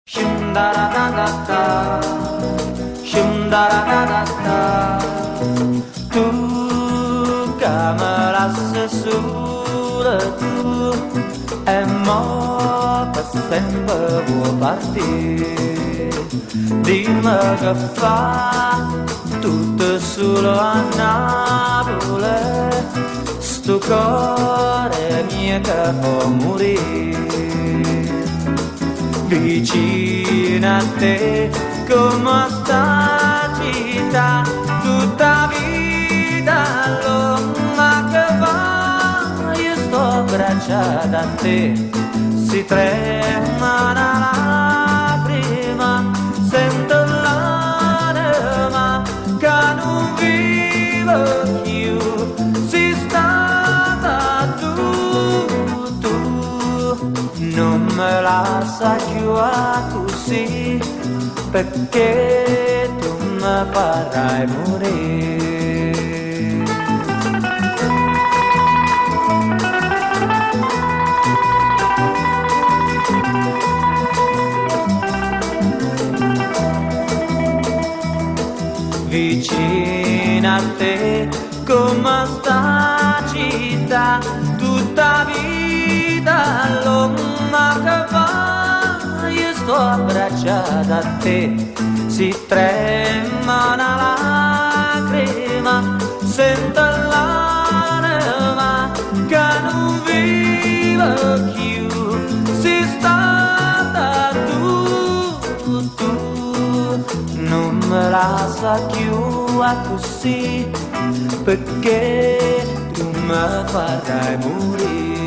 Shum da da da da da, shum da da da da da. Tu cameras sulle tu e mo per sempre vuoi partire. Dimmi che fa tutto solo a Napoli, sto cuore mio che può morire. Vicino a te come sta città, tutta vita lunga che va, io sto abbracciata a te, si trema una lacrima, sento l'anima che non vivo più, si stata tu, non me la sa più a così, perché tu mi farai morire. Vicino a te come sta città, tutta vita lunga che va, io sto abbracciata a te, si trema una lacrima, sento l'anima che non vivo più, si stata tu, non me la sa più a così, perché tu mi farai morire.